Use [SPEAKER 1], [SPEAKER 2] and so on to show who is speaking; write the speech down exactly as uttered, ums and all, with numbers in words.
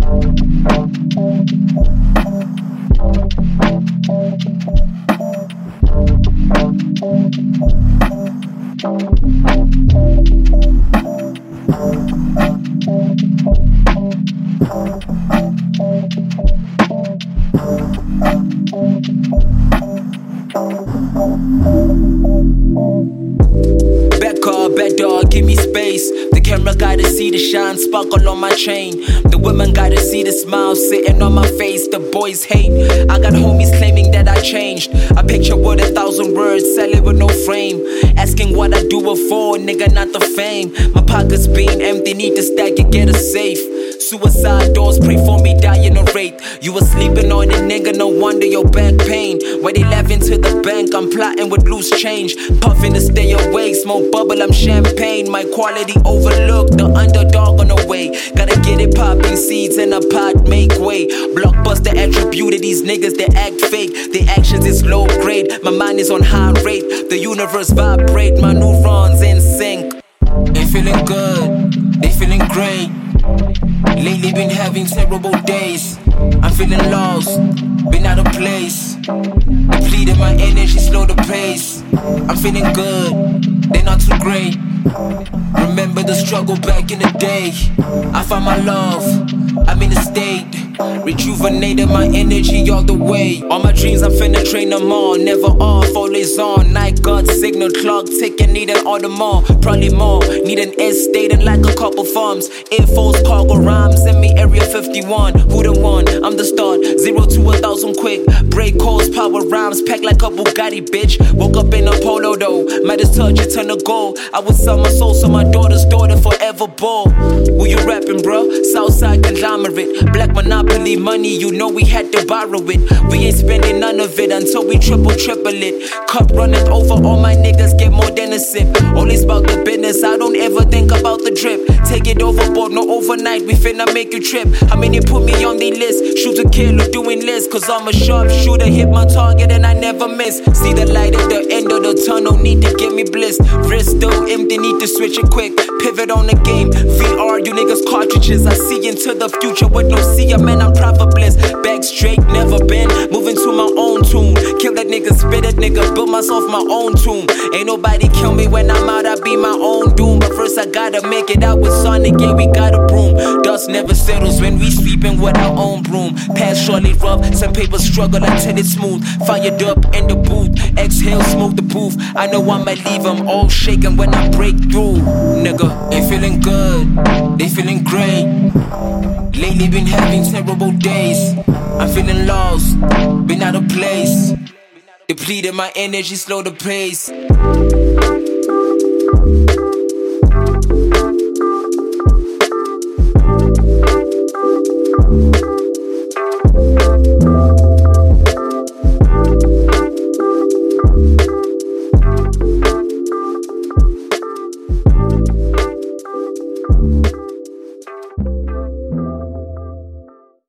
[SPEAKER 1] Back car, back dog, give me space. The camera gotta see the shine, sparkle on my chain. The women gotta see the smile sitting on my face. The boys hate. I got homies claiming that I changed. A picture with a thousand words, sell it with no frame. Asking what I do it for, nigga, not the fame. My pockets being empty, need to stack it, get a safe. Suicide doors, pray for me, die in a rape. You was sleeping on it, nigga, no wonder your back pain. When they laughing to the bank, I'm plotting with loose change. Puffing to stay awake, smoke bubble, I'm champagne. My quality overlooked, the underdog on the way. Gotta get it popping, seeds in a pot, make way. Blockbuster attribute of these niggas, they act fake. Their actions is low grade, my mind is on high rate. The universe vibrate, my neurons in sync. They feeling good, they feeling great. Lately been having terrible days. I'm feeling lost, been out of place. Depleted my energy, slow the pace. I'm feeling good, they're not too great. Remember the struggle back in the day. I found my love, I'm in a state. Rejuvenated my energy all the way. All my dreams, I'm finna train them all. Never off, always on. Night guard, signal clock ticking, need an order more. Probably more, need an estate and like a couple farms. Air Force cargo rhymes, send me Area fifty-one. Who the one? I'm the start, zero to a thousand quick. Break calls, power rhymes, pack like a Bugatti, bitch. Woke up in a polo though, might as touch it, turn to gold. I would sell my soul so my daughter's daughter forever ball. Who you rapping, bro? Southside conglomerate, black monopoly money, you know we had to borrow it. We ain't spending none of it until we triple, triple it. Cup running over, all my niggas get more than a sip. Always about the business, I don't ever think about the drip. Take it overboard, no overnight, we finna make you trip. How many put me on the list? Shoot to kill or doing list, cause I'm a sharpshooter, hit my target and I never miss. See the light at the end of the tunnel, need to give me bliss. Wrist still empty, need to switch it quick. Pivot on the game, V R, you niggas cartridges. I see into the future with no seer, man, I'm proper bliss. Back straight, never been, moving to my own tune. Kill that nigga, spit it nigga, build myself my own tomb. Ain't nobody kill me when I'm out, I be my own doom. But first I gotta make it out with Sonic, yeah, we got a broom. Dust never settles when we sweeping with our own broom. Past surely rough, some people struggle until it's smooth. Fired up in the booth, exhale, smoke the booth. I know I might leave them all shaking when I break through. Nigga, ain't feeling good, they feeling great. Lately been having terrible days. I'm feeling lost, been out of place. Depleted my energy, slow the pace.